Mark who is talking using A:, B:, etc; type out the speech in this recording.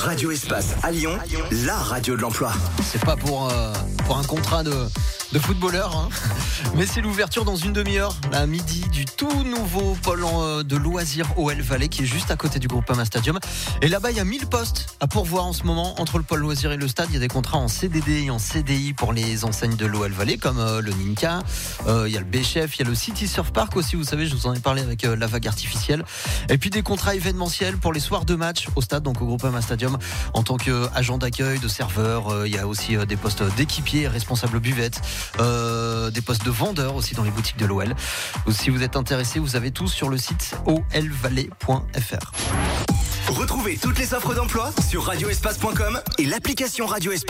A: Radio Espace à Lyon, la radio de l'emploi.
B: C'est pas pour un contrat de footballeur, hein. Mais c'est l'ouverture dans une demi-heure, à midi, du tout nouveau pôle de loisirs OL Valley qui est juste à côté du Groupama Stadium. Et là-bas, il y a 1000 postes à pourvoir en ce moment entre le pôle loisirs et le stade. Il y a des contrats en CDD et en CDI pour les enseignes de l'OL Valley comme le Ninka. Il y a le B-Chef, il y a le City Surf Park aussi, vous savez, je vous en ai parlé avec la vague artificielle. Et puis des contrats événementiels pour les soirs de match au stade, donc au Groupama Stadium, en tant qu'agent d'accueil, de serveur. Il y a aussi des postes d'équipier, responsable buvette. Des postes de vendeurs aussi dans les boutiques de l'OL. Si vous êtes intéressé, vous avez tout sur le site olvalley.fr.
A: Retrouvez toutes les offres d'emploi sur radioespace.com et l'application Radio Espace.